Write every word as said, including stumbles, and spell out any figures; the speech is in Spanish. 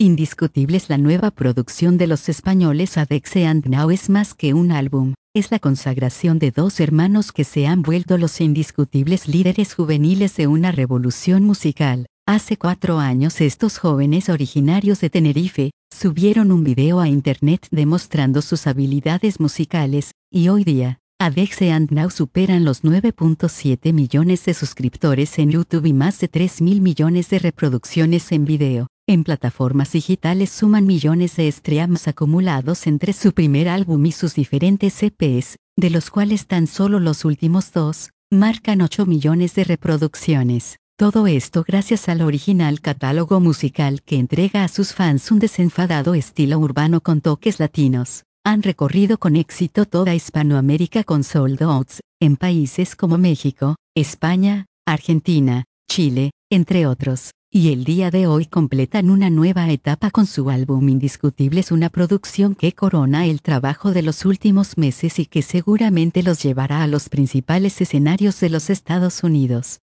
Indiscutibles, la nueva producción de los españoles Adexe and Now es más que un álbum, es la consagración de dos hermanos que se han vuelto los indiscutibles líderes juveniles de una revolución musical. Hace cuatro años estos jóvenes originarios de Tenerife, subieron un video a internet demostrando sus habilidades musicales, y hoy día, Adexe and Now superan los nueve punto siete millones de suscriptores en YouTube y más de tres mil millones de reproducciones en video. En plataformas digitales suman millones de streams acumulados entre su primer álbum y sus diferentes E Pes, de los cuales tan solo los últimos dos, marcan ocho millones de reproducciones. Todo esto gracias al original catálogo musical que entrega a sus fans un desenfadado estilo urbano con toques latinos. Han recorrido con éxito toda Hispanoamérica con sold outs, en países como México, España, Argentina, Chile, entre otros. Y el día de hoy completan una nueva etapa con su álbum Indiscutibles, una producción que corona el trabajo de los últimos meses y que seguramente los llevará a los principales escenarios de los Estados Unidos.